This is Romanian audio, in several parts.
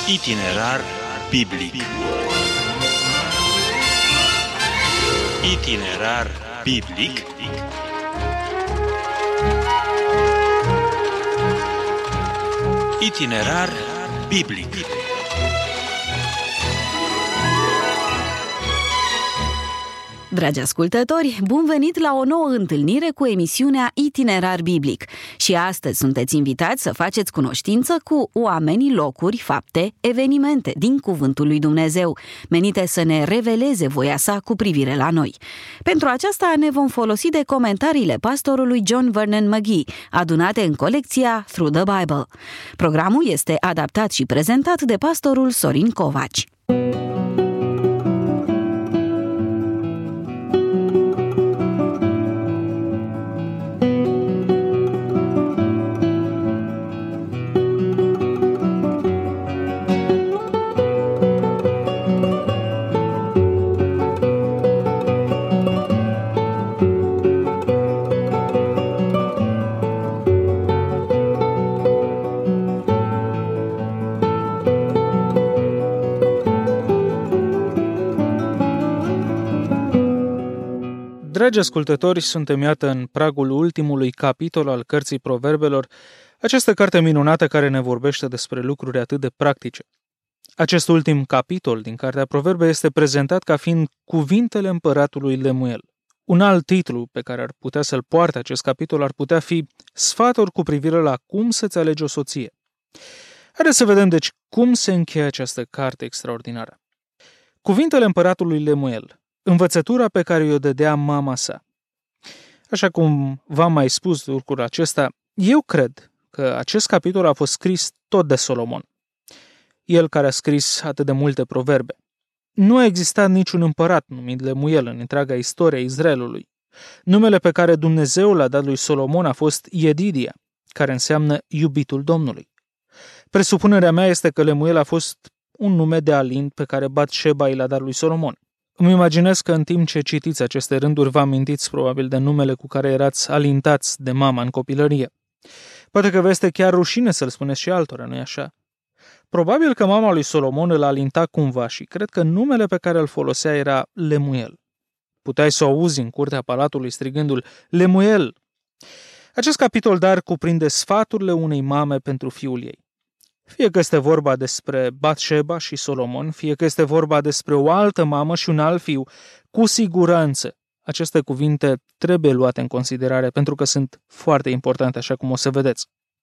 Itinerar biblic. Itinerar biblic. Itinerar biblic. Dragi ascultători, bun venit la o nouă întâlnire cu emisiunea Itinerar Biblic. Și astăzi sunteți invitați să faceți cunoștință cu oamenii, locuri, fapte, evenimente din Cuvântul lui Dumnezeu, menite să ne reveleze voia sa cu privire la noi. Pentru aceasta ne vom folosi de comentariile pastorului John Vernon McGee, adunate în colecția Through the Bible. Programul este adaptat și prezentat de pastorul Sorin Covaci. Dragi ascultători, suntem iată în pragul ultimului capitol al cărții Proverbelor, această carte minunată care ne vorbește despre lucruri atât de practice. Acest ultim capitol din cartea Proverbe este prezentat ca fiind cuvintele împăratului Lemuel. Un alt titlu pe care ar putea să-l poarte acest capitol ar putea fi Sfaturi cu privire la cum să-ți alegi o soție. Haideți să vedem deci cum se încheie această carte extraordinară. Cuvintele împăratului Lemuel. Învățătura pe care i-o dădea mama sa. Așa cum v-am mai spus lucrul acesta, eu cred că acest capitol a fost scris tot de Solomon. El care a scris atât de multe proverbe. Nu a existat niciun împărat numit Lemuel în întreaga istorie a Israelului. Numele pe care Dumnezeu l-a dat lui Solomon a fost Yedidia, care înseamnă iubitul Domnului. Presupunerea mea este că Lemuel a fost un nume de alint pe care Batșeba i l-a dat lui Solomon. Îmi imaginez că în timp ce citiți aceste rânduri vă amintiți probabil de numele cu care erați alintați de mama în copilărie. Poate că vă este chiar rușine să-l spuneți și altora, nu-i așa? Probabil că mama lui Solomon îl alinta cumva și cred că numele pe care îl folosea era Lemuel. Puteai să o auzi în curtea palatului strigându-l Lemuel. Acest capitol dar cuprinde sfaturile unei mame pentru fiul ei. Fie că este vorba despre Batșeba și Solomon, fie că este vorba despre o altă mamă și un alt fiu, cu siguranță aceste cuvinte trebuie luate în considerare pentru că sunt foarte importante, așa cum o să vedeți.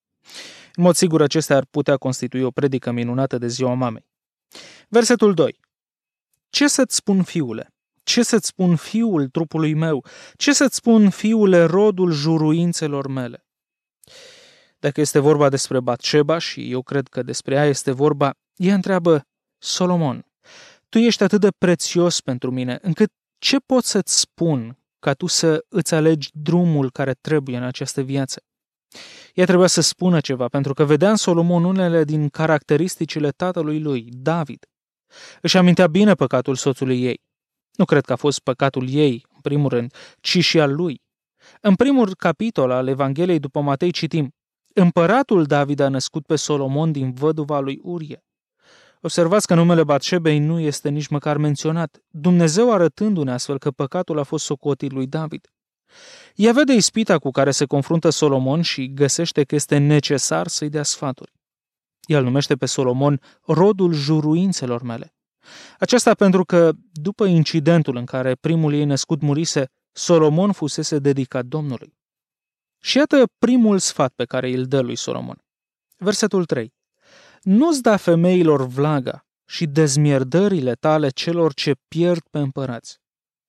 În mod sigur, acestea ar putea constitui o predică minunată de ziua mamei. Versetul 2. Ce să-ți spun, fiule? Ce să-ți spun, fiul trupului meu? Ce să-ți spun, fiule, rodul juruințelor mele? Dacă este vorba despre Batșeba, și eu cred că despre ea este vorba, ea întreabă, Solomon, tu ești atât de prețios pentru mine, încât ce pot să-ți spun ca tu să îți alegi drumul care trebuie în această viață? Ea trebuia să spună ceva, pentru că vedea în Solomon unele din caracteristicile tatălui lui, David. Își amintea bine păcatul soțului ei. Nu cred că a fost păcatul ei, în primul rând, ci și al lui. În primul capitol al Evangheliei după Matei citim, Împăratul David a născut pe Solomon din văduva lui Urie. Observați că numele Batșebei nu este nici măcar menționat, Dumnezeu arătându-ne astfel că păcatul a fost socotit lui David. Ea vede ispita cu care se confruntă Solomon și găsește că este necesar să-i dea sfaturi. El numește pe Solomon rodul juruințelor mele. Aceasta pentru că, după incidentul în care primul ei născut murise, Solomon fusese dedicat Domnului. Și iată primul sfat pe care îl dă lui Solomon. Versetul 3. Nu-ți da femeilor vlaga și dezmierdările tale celor ce pierd pe împărați.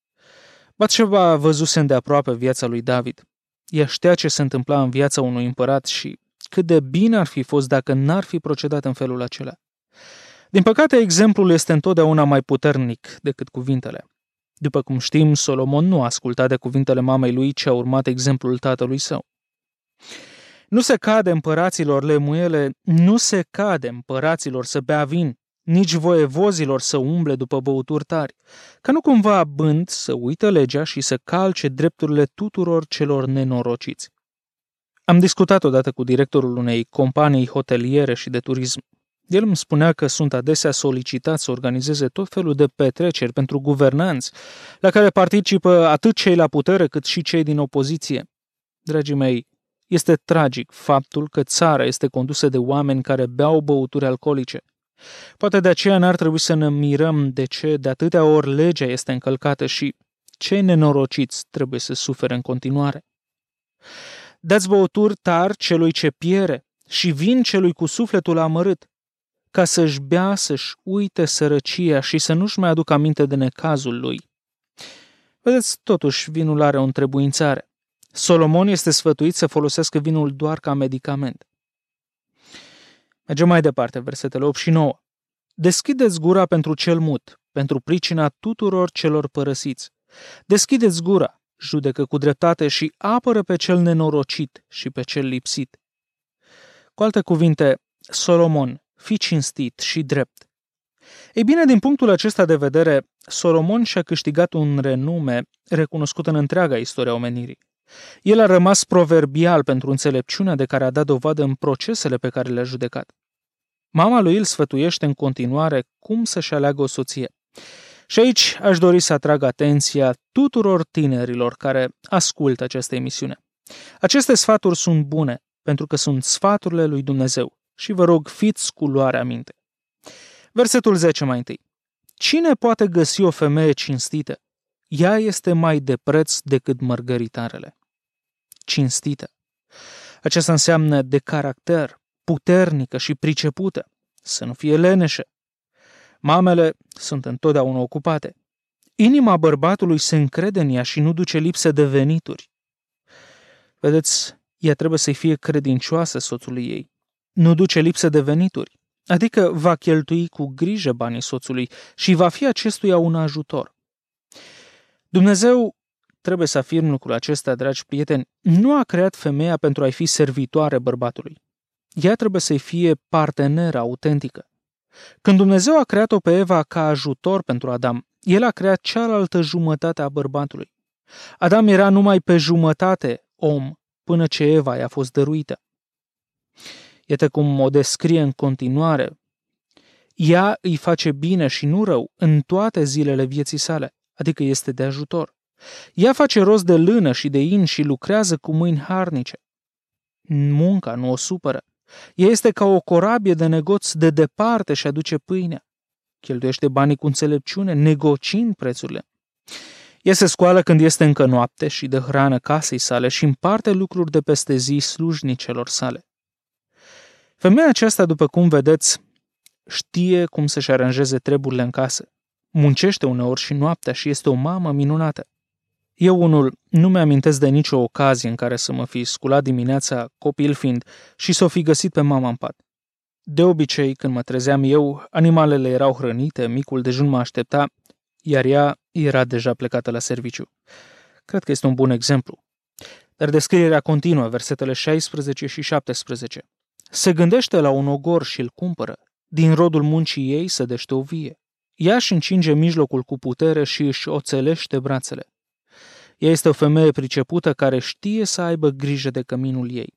Batșeba văzuse îndeaproape viața lui David. Ea știa ce se întâmpla în viața unui împărat și cât de bine ar fi fost dacă n-ar fi procedat în felul acela. Din păcate, exemplul este întotdeauna mai puternic decât cuvintele. După cum știm, Solomon nu a ascultat de cuvintele mamei lui, ci a urmat exemplul tatălui său. Nu se cade împăraților, Lemuele, nu se cade împăraților să bea vin, nici voievozilor să umble după băuturi tari, ca nu cumva abând să uită legea și să calce drepturile tuturor celor nenorociți. Am discutat odată cu directorul unei companii hoteliere și de turism. El îmi spunea că sunt adesea solicitați să organizeze tot felul de petreceri pentru guvernanți, la care participă atât cei la putere cât și cei din opoziție. Dragii mei, este tragic faptul că țara este condusă de oameni care beau băuturi alcoolice. Poate de aceea n-ar trebui să ne mirăm de ce de atâtea ori legea este încălcată și cei nenorociți trebuie să sufere în continuare. Dați băuturi tari celui ce piere și vin celui cu sufletul amărât, ca să-și bea, să-și uite sărăcia și să nu-și mai aducă aminte de necazul lui. Vedeți, totuși, vinul are o întrebuințare. Solomon este sfătuit să folosească vinul doar ca medicament. Mergem mai departe, versetele 8 și 9. Deschideți gura pentru cel mut, pentru pricina tuturor celor părăsiți. Deschideți gura, judecă cu dreptate și apără pe cel nenorocit și pe cel lipsit. Cu alte cuvinte, Solomon, fii cinstit și drept. Ei bine, din punctul acesta de vedere, Solomon și-a câștigat un renume recunoscut în întreaga istoria omenirii. El a rămas proverbial pentru înțelepciunea de care a dat dovadă în procesele pe care le-a judecat. Mama lui îl sfătuiește în continuare cum să-și aleagă o soție. Și aici aș dori să atrag atenția tuturor tinerilor care ascultă această emisiune. Aceste sfaturi sunt bune, pentru că sunt sfaturile lui Dumnezeu și vă rog, fiți cu luarea minte. Versetul 10 mai întâi. Cine poate găsi o femeie cinstită? Ea este mai de preț decât mărgăritarele. Cinstită. Aceasta înseamnă de caracter, puternică și pricepută, să nu fie leneșă. Mamele sunt întotdeauna ocupate. Inima bărbatului se încrede în ea și nu duce lipsă de venituri. Vedeți, ea trebuie să-i fie credincioasă soțului ei. Nu duce lipsă de venituri, adică va cheltui cu grijă banii soțului și va fi acestuia un ajutor. Dumnezeu, trebuie să afirm lucrul acesta, dragi prieteni, nu a creat femeia pentru a-i fi servitoare bărbatului. Ea trebuie să-i fie parteneră autentică. Când Dumnezeu a creat-o pe Eva ca ajutor pentru Adam, El a creat cealaltă jumătate a bărbatului. Adam era numai pe jumătate om până ce Eva i-a fost dăruită. Iată cum o descrie în continuare. Ea îi face bine și nu rău în toate zilele vieții sale, adică este de ajutor. Ea face rost de lână și de in și lucrează cu mâini harnice. Munca nu o supără. Ea este ca o corabie de negoț de departe și aduce pâinea. Cheltuiește banii cu înțelepciune, negociind prețurile. Ea se scoală când este încă noapte și dă hrană casei sale și împarte lucruri de peste zi slujnicelor sale. Femeia aceasta, după cum vedeți, știe cum să-și aranjeze treburile în casă. Muncește uneori și noaptea și este o mamă minunată. Eu unul nu mi-amintesc de nicio ocazie în care să mă fi sculat dimineața, copil fiind, și să o fi găsit pe mama în pat. De obicei, când mă trezeam eu, animalele erau hrănite, micul dejun mă aștepta, iar ea era deja plecată la serviciu. Cred că este un bun exemplu. Dar descrierea continuă, versetele 16 și 17. Se gândește la un ogor și îl cumpără. Din rodul muncii ei sădește o vie. Ea își încinge mijlocul cu putere și își oțelește brațele. Ea este o femeie pricepută care știe să aibă grijă de căminul ei.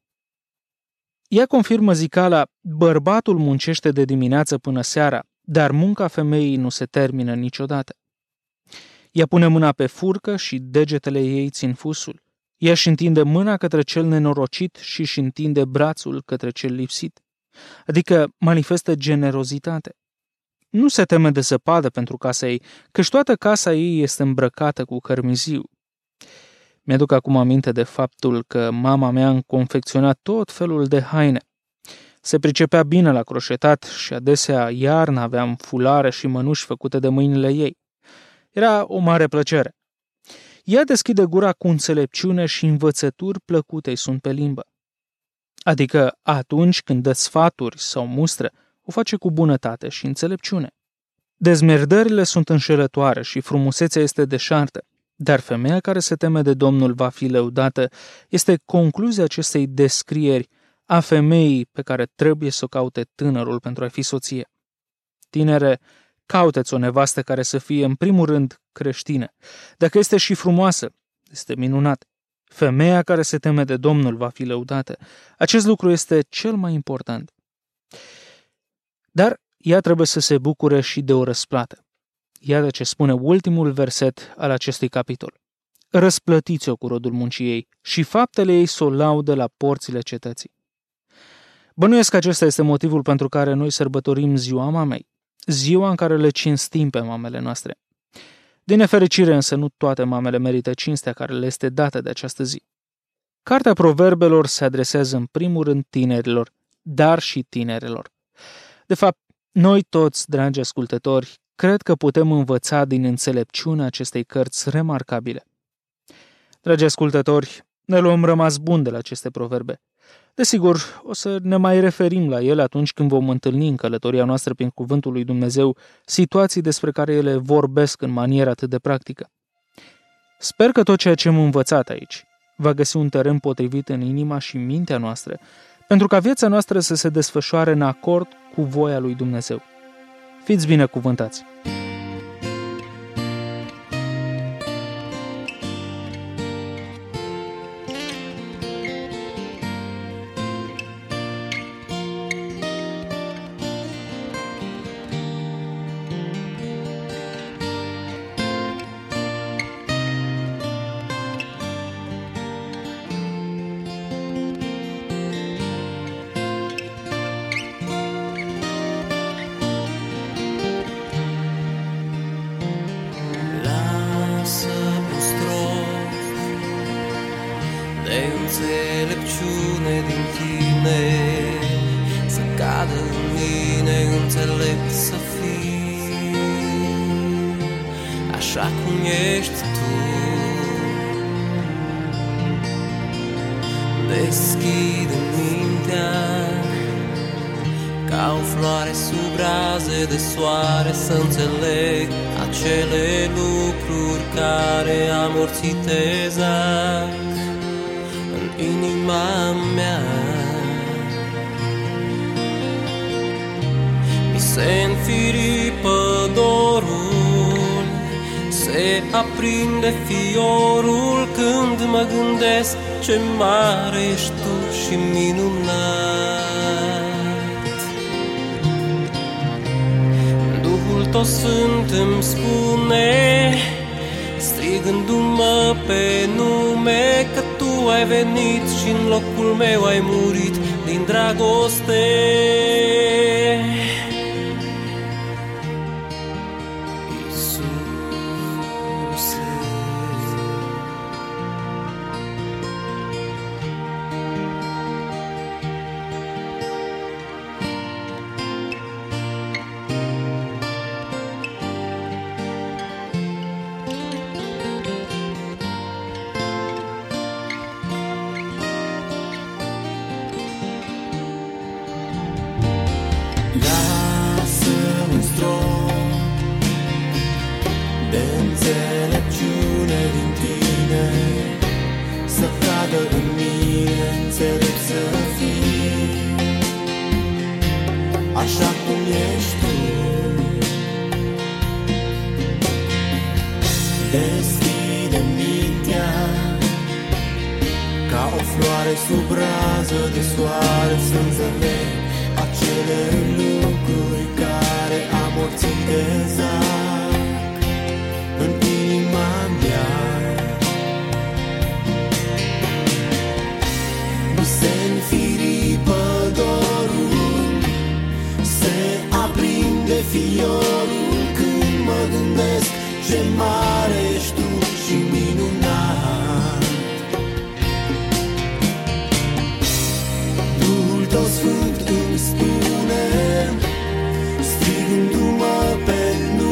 Ea confirmă zicala, bărbatul muncește de dimineață până seara, dar munca femeii nu se termină niciodată. Ea pune mâna pe furcă și degetele ei țin fusul. Ea își întinde mâna către cel nenorocit și își întinde brațul către cel lipsit, adică manifestă generozitate. Nu se teme de zăpadă pentru casa ei, căci toată casa ei este îmbrăcată cu cărmiziu. Mi-aduc acum aminte de faptul că mama mea îmi confecționa tot felul de haine. Se pricepea bine la croșetat și adesea iarna aveam fulare și mănuși făcute de mâinile ei. Era o mare plăcere. Ea deschide gura cu înțelepciune și învățături plăcute îi sunt pe limbă. Adică atunci când dă sfaturi sau mustră, o face cu bunătate și înțelepciune. Dezmierdările sunt înșelătoare și frumusețea este deșartă, dar femeia care se teme de Domnul va fi lăudată este concluzia acestei descrieri a femeii pe care trebuie să o caute tânărul pentru a fi soție. Tinere, cauteți o nevastă care să fie în primul rând creștină. Dacă este și frumoasă, este minunat. Femeia care se teme de Domnul va fi lăudată. Acest lucru este cel mai important. Dar ea trebuie să se bucure și de o răsplată. Iată ce spune ultimul verset al acestui capitol. Răsplătiți-o cu rodul muncii ei și faptele ei s-o laudă la porțile cetății. Bănuiesc că acesta este motivul pentru care noi sărbătorim ziua mamei, ziua în care le cinstim pe mamele noastre. Din nefericire însă nu toate mamele merită cinstea care le este dată de această zi. Cartea Proverbelor se adresează în primul rând tinerilor, dar și tinerelor. De fapt, noi toți, dragi ascultători, cred că putem învăța din înțelepciunea acestei cărți remarcabile. Dragi ascultători, ne luăm rămas bun de la aceste proverbe. Desigur, o să ne mai referim la ele atunci când vom întâlni în călătoria noastră prin Cuvântul lui Dumnezeu situații despre care ele vorbesc în manieră atât de practică. Sper că tot ceea ce am învățat aici va găsi un teren potrivit în inima și mintea noastră, pentru ca viața noastră să se desfășoare în acord cu voia lui Dumnezeu. Fiți binecuvântați! De înțelepciune din tine, să cadă în mine înțelept să fii, așa cum ești tu. Deschide mintea ca o floare sub raze de soare, să înțeleg acele lucruri care amorțitezac în inima mea. Mi se înfiripă dorul, se aprinde fiorul când mă gândesc ce mare ești tu și minunat. Duhul tot Sfânt îmi spune, strigându-mă pe nume, că tu ai venit și în locul meu ai murit din dragoste. Lasă un strop de înțelepciune din tine, să cadă în mine înțelept să fii, așa cum ești tu. Deschide mintea ca o floare sub rază de soare, să înțeleg acele lucruri care amorțitezac în inima mea. Mi se înfiripă dorul, se aprinde fiorul când mă gândesc ce mare ești tu și minunat. Duhul tău Sfânt îmi spune, strigându-mă pe nume,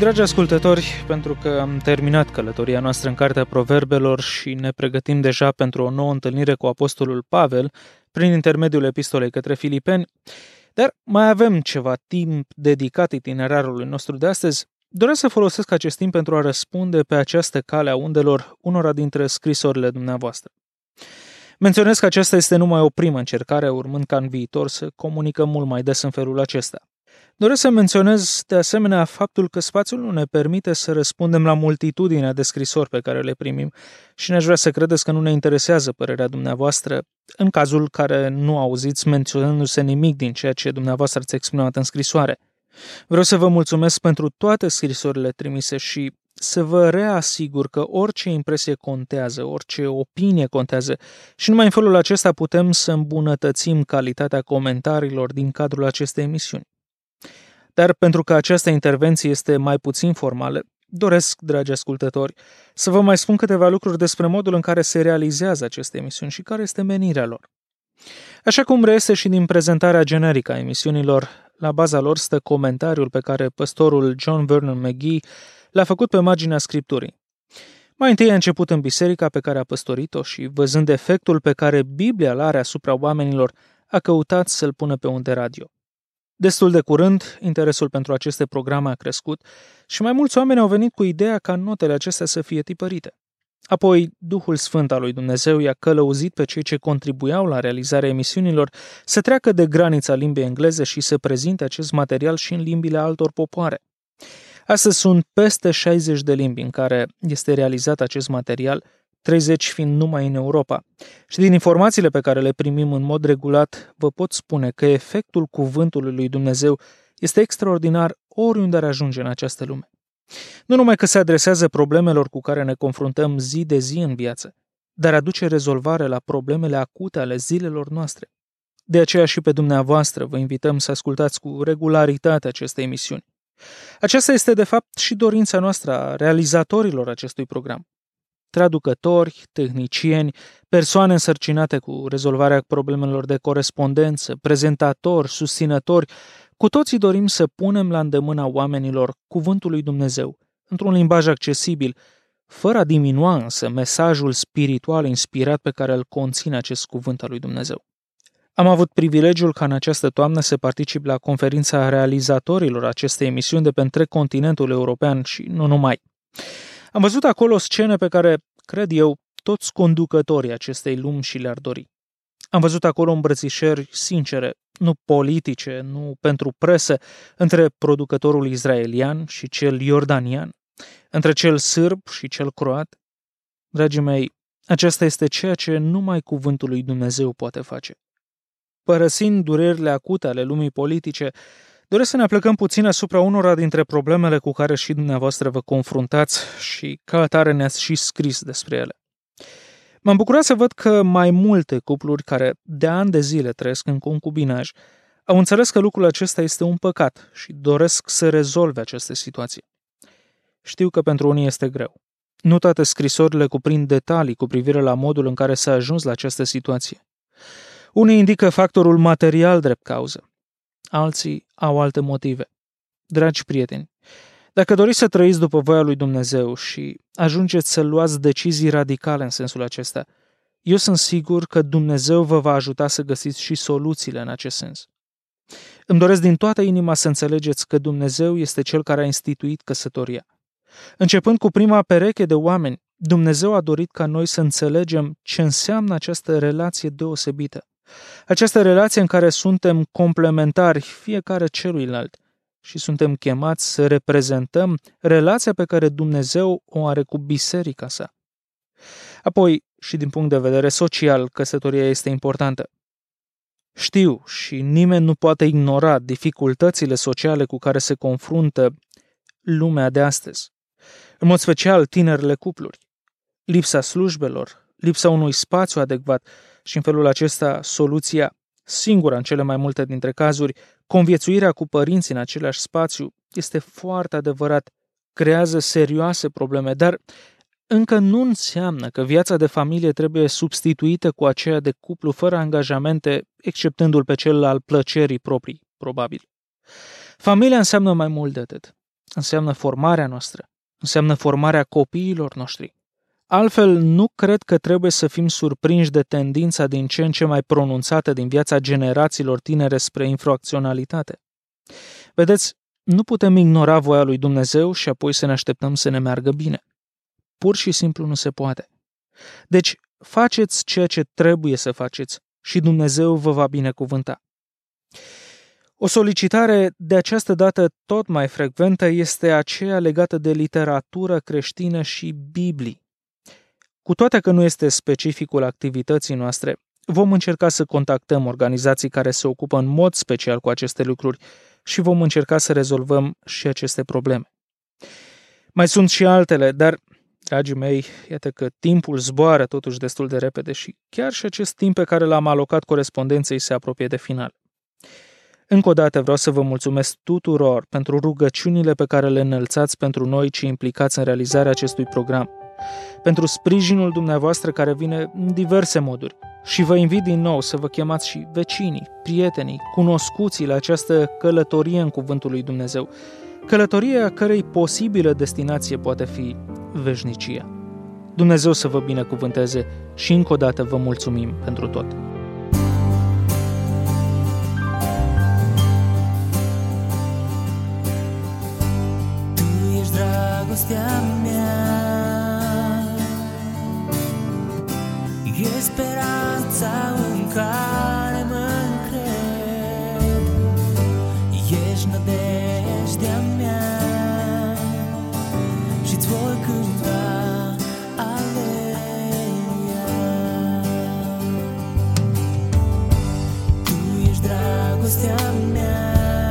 Dragi ascultători, pentru că am terminat călătoria noastră în Cartea Proverbelor și ne pregătim deja pentru o nouă întâlnire cu Apostolul Pavel prin intermediul epistolei către Filipeni, dar mai avem ceva timp dedicat itinerarului nostru de astăzi, doresc să folosesc acest timp pentru a răspunde pe această cale a undelor unora dintre scrisorile dumneavoastră. Menționez că aceasta este numai o primă încercare, urmând ca în viitor să comunicăm mult mai des în felul acesta. Doresc să menționez de asemenea faptul că spațiul nu ne permite să răspundem la multitudinea de scrisori pe care le primim și n-aș vrea să credeți că nu ne interesează părerea dumneavoastră în cazul care nu auziți menționându-se nimic din ceea ce dumneavoastră ați exprimat în scrisoare. Vreau să vă mulțumesc pentru toate scrisorile trimise și să vă reasigur că orice impresie contează, orice opinie contează și numai în felul acesta putem să îmbunătățim calitatea comentariilor din cadrul acestei emisiuni. Dar pentru că această intervenție este mai puțin formală, doresc, dragi ascultători, să vă mai spun câteva lucruri despre modul în care se realizează aceste emisiuni și care este menirea lor. Așa cum reiese și din prezentarea generică a emisiunilor, la baza lor stă comentariul pe care păstorul John Vernon McGee l-a făcut pe marginea Scripturii. Mai întâi a început în biserica pe care a păstorit-o și, văzând efectul pe care Biblia îl are asupra oamenilor, a căutat să-l pună pe undă radio. Destul de curând, interesul pentru aceste programe a crescut și mai mulți oameni au venit cu ideea ca notele acestea să fie tipărite. Apoi, Duhul Sfânt al lui Dumnezeu i-a călăuzit pe cei ce contribuiau la realizarea emisiunilor să treacă de granița limbii engleze și să prezinte acest material și în limbile altor popoare. Astăzi sunt peste 60 de limbi în care este realizat acest material, 30 fiind numai în Europa. Și din informațiile pe care le primim în mod regulat, vă pot spune că efectul cuvântului lui Dumnezeu este extraordinar oriunde ar ajunge în această lume. Nu numai că se adresează problemelor cu care ne confruntăm zi de zi în viață, dar aduce rezolvare la problemele acute ale zilelor noastre. De aceea și pe dumneavoastră vă invităm să ascultați cu regularitate aceste emisiuni. Aceasta este de fapt și dorința noastră a realizatorilor acestui program. Traducători, tehnicieni, persoane însărcinate cu rezolvarea problemelor de corespondență, prezentatori, susținători, cu toții dorim să punem la îndemâna oamenilor cuvântul lui Dumnezeu, într-un limbaj accesibil, fără a diminua însă mesajul spiritual inspirat pe care îl conține acest cuvânt al lui Dumnezeu. Am avut privilegiul ca în această toamnă să particip la conferința realizatorilor acestei emisiuni de pe întreg continentul european și nu numai. Am văzut acolo scene pe care, cred eu, toți conducătorii acestei lumi și le-ar dori. Am văzut acolo îmbrățișări sincere, nu politice, nu pentru presă, între producătorul israelian și cel iordanian, între cel sârb și cel croat. Dragii mei, aceasta este ceea ce numai cuvântul lui Dumnezeu poate face. Părăsind durerile acute ale lumii politice, doresc să ne aplecăm puțin asupra unora dintre problemele cu care și dumneavoastră vă confruntați și ca atare ne-ați și scris despre ele. M-am bucurat să văd că mai multe cupluri care de ani de zile trăiesc în concubinaj au înțeles că lucrul acesta este un păcat și doresc să rezolve această situație. Știu că pentru unii este greu. Nu toate scrisorile cuprind detalii cu privire la modul în care s-a ajuns la această situație. Unii indică factorul material drept cauză. Alții au alte motive. Dragi prieteni, dacă doriți să trăiți după voia lui Dumnezeu și ajungeți să luați decizii radicale în sensul acesta, eu sunt sigur că Dumnezeu vă va ajuta să găsiți și soluțiile în acest sens. Îmi doresc din toată inima să înțelegeți că Dumnezeu este Cel care a instituit căsătoria. Începând cu prima pereche de oameni, Dumnezeu a dorit ca noi să înțelegem ce înseamnă această relație deosebită. Această relație în care suntem complementari fiecare celuilalt și suntem chemați să reprezentăm relația pe care Dumnezeu o are cu biserica sa. Apoi, și din punct de vedere social, căsătoria este importantă. Știu și nimeni nu poate ignora dificultățile sociale cu care se confruntă lumea de astăzi. În mod special, tinerile cupluri. Lipsa slujbelor, lipsa unui spațiu adecvat și în felul acesta soluția, singura în cele mai multe dintre cazuri, conviețuirea cu părinții în același spațiu, este foarte adevărat, creează serioase probleme, dar încă nu înseamnă că viața de familie trebuie substituită cu aceea de cuplu fără angajamente, exceptându-l pe cel al plăcerii proprii, probabil. Familia înseamnă mai mult de atât. înseamnă formarea noastră, înseamnă formarea copiilor noștri. Altfel, nu cred că trebuie să fim surprinși de tendința din ce în ce mai pronunțată din viața generațiilor tinere spre infracționalitate. Vedeți, nu putem ignora voia lui Dumnezeu și apoi să ne așteptăm să ne meargă bine. Pur și simplu nu se poate. Deci, faceți ceea ce trebuie să faceți și Dumnezeu vă va binecuvânta. O solicitare de această dată tot mai frecventă este aceea legată de literatură creștină și Biblii. Cu toate că nu este specificul activității noastre, vom încerca să contactăm organizații care se ocupă în mod special cu aceste lucruri și vom încerca să rezolvăm și aceste probleme. Mai sunt și altele, dar, dragii mei, iată că timpul zboară totuși destul de repede și chiar și acest timp pe care l-am alocat corespondenței se apropie de final. Încă o dată vreau să vă mulțumesc tuturor pentru rugăciunile pe care le înălțați pentru noi cei implicați în realizarea acestui program, pentru sprijinul dumneavoastră care vine în diverse moduri și vă invit din nou să vă chemați și vecinii, prietenii, cunoscuții la această călătorie în Cuvântul lui Dumnezeu, călătorie a cărei posibilă destinație poate fi veșnicia. Dumnezeu să vă binecuvânteze și încă o dată vă mulțumim pentru tot. Tu ești dragostea mea, e speranța în care mă încred, ești nădejdea mea și-ți voi cânta aleluia. Tu ești dragostea mea,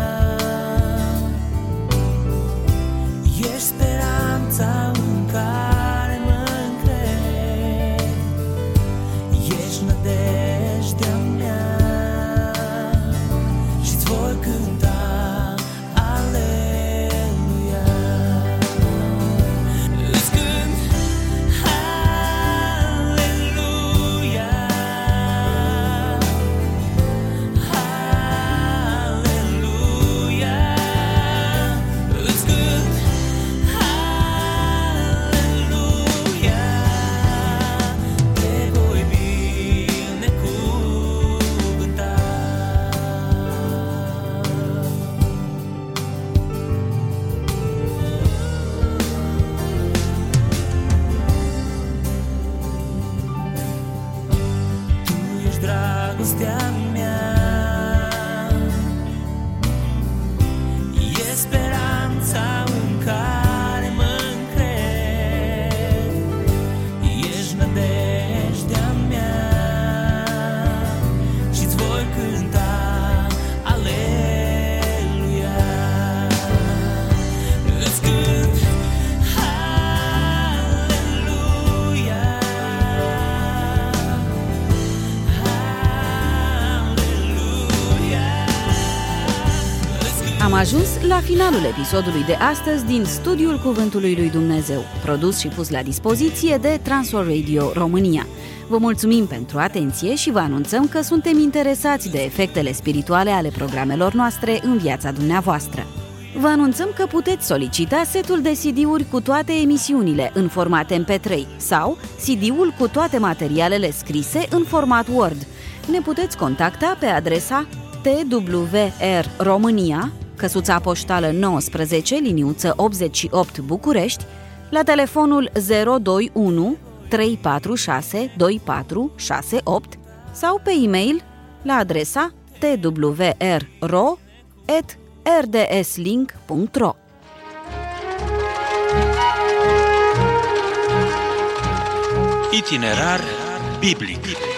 ești speranța în care mă încred, ești nădejdea mea și-ți voi cânta aleluia. Îți cânt aleluia, aleluia. Îți cânt aleluia, te voi binecuvânta. Tu ești dragostea mea, e speranța în care mă încred, ești nădejdea mea și-ți voi cânta aleluia. Îți cânt aleluia, aleluia. Am ajuns la finalul episodului de astăzi din Studiul Cuvântului lui Dumnezeu, produs și pus la dispoziție de Transworld Radio România. Vă mulțumim pentru atenție și vă anunțăm că suntem interesați de efectele spirituale ale programelor noastre în viața dumneavoastră. Vă anunțăm că puteți solicita setul de CD-uri cu toate emisiunile în format MP3 sau CD-ul cu toate materialele scrise în format Word. Ne puteți contacta pe adresa TWR România, căsuța poștală 19, liniuță 88 București, la telefonul 021 346 2468 sau pe e-mail la adresa twrro@rdslink.ro. Itinerar biblic.